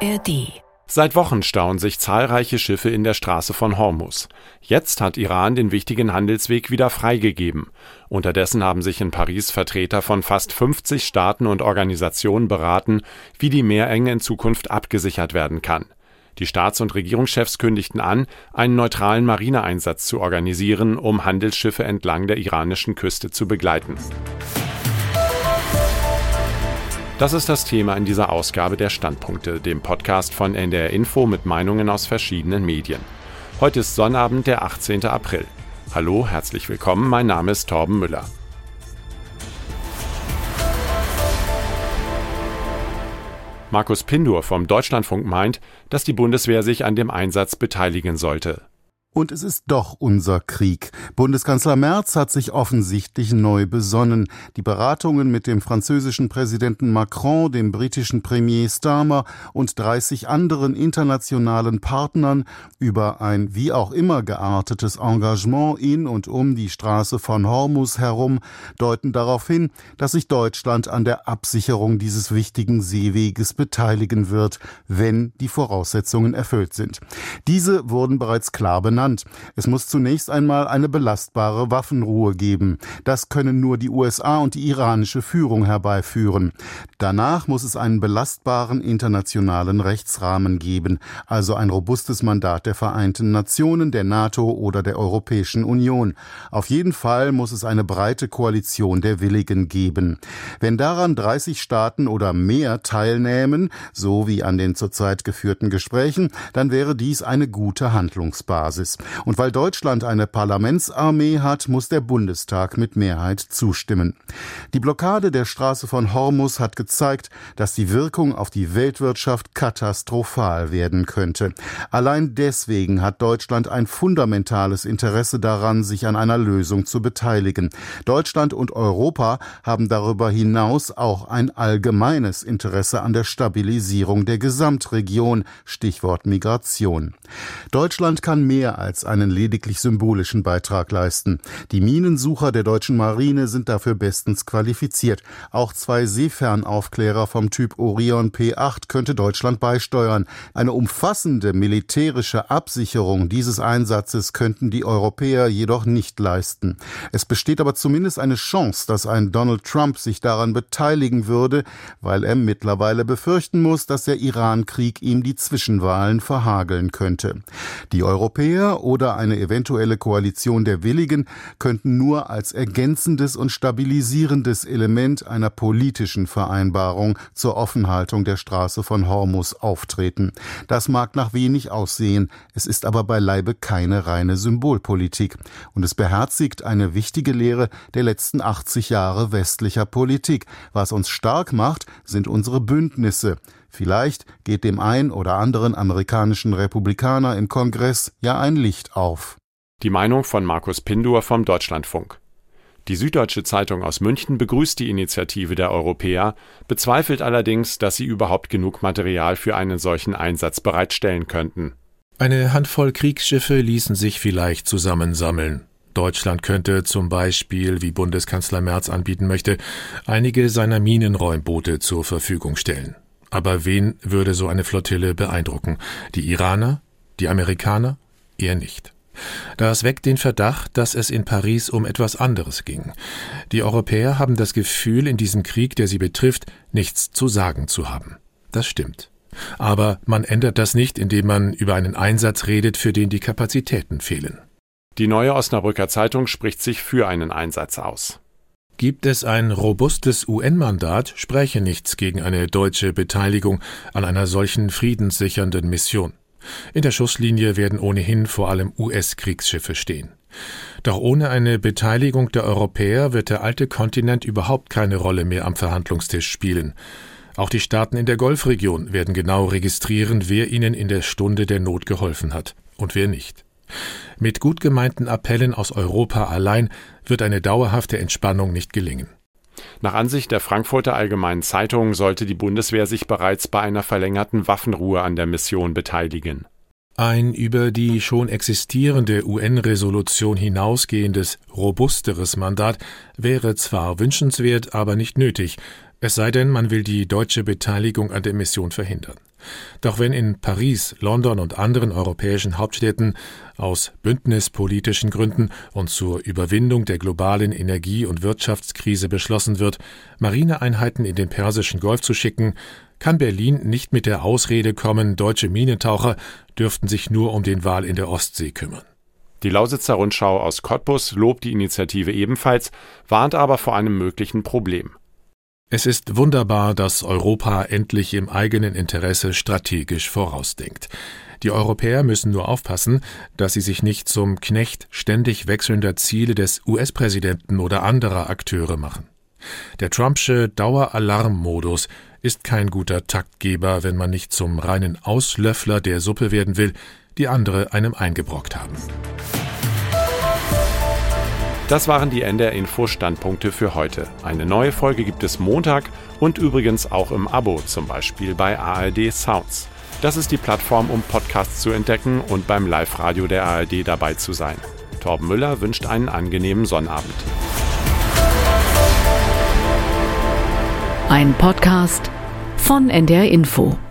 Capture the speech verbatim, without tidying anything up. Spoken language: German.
A R D. Seit Wochen stauen sich zahlreiche Schiffe in der Straße von Hormuz. Jetzt hat Iran den wichtigen Handelsweg wieder freigegeben. Unterdessen haben sich in Paris Vertreter von fast fünfzig Staaten und Organisationen beraten, wie die Meerenge in Zukunft abgesichert werden kann. Die Staats- und Regierungschefs kündigten an, einen neutralen Marineeinsatz zu organisieren, um Handelsschiffe entlang der iranischen Küste zu begleiten. Das ist das Thema in dieser Ausgabe der Standpunkte, dem Podcast von N D R Info mit Meinungen aus verschiedenen Medien. Heute ist Sonnabend, der achtzehnten April. Hallo, herzlich willkommen, mein Name ist Torben Müller. Markus Pindur vom Deutschlandfunk meint, dass die Bundeswehr sich an dem Einsatz beteiligen sollte. Und es ist doch unser Krieg. Bundeskanzler Merz hat sich offensichtlich neu besonnen. Die Beratungen mit dem französischen Präsidenten Macron, dem britischen Premier Starmer und dreißig anderen internationalen Partnern über ein wie auch immer geartetes Engagement in und um die Straße von Hormuz herum deuten darauf hin, dass sich Deutschland an der Absicherung dieses wichtigen Seeweges beteiligen wird, wenn die Voraussetzungen erfüllt sind. Diese wurden bereits klar benannt. Es muss zunächst einmal eine belastbare Waffenruhe geben. Das können nur die U S A und die iranische Führung herbeiführen. Danach muss es einen belastbaren internationalen Rechtsrahmen geben, also ein robustes Mandat der Vereinten Nationen, der NATO oder der Europäischen Union. Auf jeden Fall muss es eine breite Koalition der Willigen geben. Wenn daran dreißig Staaten oder mehr teilnehmen, so wie an den zurzeit geführten Gesprächen, dann wäre dies eine gute Handlungsbasis. Und weil Deutschland eine Parlamentsarmee hat, muss der Bundestag mit Mehrheit zustimmen. Die Blockade der Straße von Hormuz hat gezeigt, dass die Wirkung auf die Weltwirtschaft katastrophal werden könnte. Allein deswegen hat Deutschland ein fundamentales Interesse daran, sich an einer Lösung zu beteiligen. Deutschland und Europa haben darüber hinaus auch ein allgemeines Interesse an der Stabilisierung der Gesamtregion, Stichwort Migration. Deutschland kann mehr als einen lediglich symbolischen Beitrag leisten. Die Minensucher der deutschen Marine sind dafür bestens qualifiziert. Auch zwei Seefernaufklärer vom Typ Orion P acht könnte Deutschland beisteuern. Eine umfassende militärische Absicherung dieses Einsatzes könnten die Europäer jedoch nicht leisten. Es besteht aber zumindest eine Chance, dass ein Donald Trump sich daran beteiligen würde, weil er mittlerweile befürchten muss, dass der Iran-Krieg ihm die Zwischenwahlen verhageln könnte. Die Europäer oder eine eventuelle Koalition der Willigen könnten nur als ergänzendes und stabilisierendes Element einer politischen Vereinbarung zur Offenhaltung der Straße von Hormuz auftreten. Das mag nach wenig aussehen, es ist aber beileibe keine reine Symbolpolitik. Und es beherzigt eine wichtige Lehre der letzten achtzig Jahre westlicher Politik. Was uns stark macht, sind unsere Bündnisse. Vielleicht geht dem ein oder anderen amerikanischen Republikaner im Kongress ja ein Licht auf. Die Meinung von Markus Pindur vom Deutschlandfunk. Die Süddeutsche Zeitung aus München begrüßt die Initiative der Europäer, bezweifelt allerdings, dass sie überhaupt genug Material für einen solchen Einsatz bereitstellen könnten. Eine Handvoll Kriegsschiffe ließen sich vielleicht zusammensammeln. Deutschland könnte zum Beispiel, wie Bundeskanzler Merz anbieten möchte, einige seiner Minenräumboote zur Verfügung stellen. Aber wen würde so eine Flottille beeindrucken? Die Iraner? Die Amerikaner? Eher nicht. Das weckt den Verdacht, dass es in Paris um etwas anderes ging. Die Europäer haben das Gefühl, in diesem Krieg, der sie betrifft, nichts zu sagen zu haben. Das stimmt. Aber man ändert das nicht, indem man über einen Einsatz redet, für den die Kapazitäten fehlen. Die Neue Osnabrücker Zeitung spricht sich für einen Einsatz aus. Gibt es ein robustes U N-Mandat, spräche nichts gegen eine deutsche Beteiligung an einer solchen friedenssichernden Mission. In der Schusslinie werden ohnehin vor allem U S-Kriegsschiffe stehen. Doch ohne eine Beteiligung der Europäer wird der alte Kontinent überhaupt keine Rolle mehr am Verhandlungstisch spielen. Auch die Staaten in der Golfregion werden genau registrieren, wer ihnen in der Stunde der Not geholfen hat und wer nicht. Mit gut gemeinten Appellen aus Europa allein wird eine dauerhafte Entspannung nicht gelingen. Nach Ansicht der Frankfurter Allgemeinen Zeitung sollte die Bundeswehr sich bereits bei einer verlängerten Waffenruhe an der Mission beteiligen. Ein über die schon existierende U N-Resolution hinausgehendes, robusteres Mandat wäre zwar wünschenswert, aber nicht nötig, Es sei denn, man will die deutsche Beteiligung an der Mission verhindern. Doch wenn in Paris, London und anderen europäischen Hauptstädten aus bündnispolitischen Gründen und zur Überwindung der globalen Energie- und Wirtschaftskrise beschlossen wird, Marineeinheiten in den Persischen Golf zu schicken, kann Berlin nicht mit der Ausrede kommen, deutsche Minentaucher dürften sich nur um den Wal in der Ostsee kümmern. Die Lausitzer Rundschau aus Cottbus lobt die Initiative ebenfalls, warnt aber vor einem möglichen Problem. Es ist wunderbar, dass Europa endlich im eigenen Interesse strategisch vorausdenkt. Die Europäer müssen nur aufpassen, dass sie sich nicht zum Knecht ständig wechselnder Ziele des U S-Präsidenten oder anderer Akteure machen. Der Trumpsche Daueralarmmodus ist kein guter Taktgeber, wenn man nicht zum reinen Auslöffler der Suppe werden will, die andere einem eingebrockt haben. Das waren die N D R-Info-Standpunkte für heute. Eine neue Folge gibt es Montag und übrigens auch im Abo, zum Beispiel bei A R D Sounds. Das ist die Plattform, um Podcasts zu entdecken und beim Live-Radio der A R D dabei zu sein. Torben Müller wünscht einen angenehmen Sonnabend. Ein Podcast von N D R Info.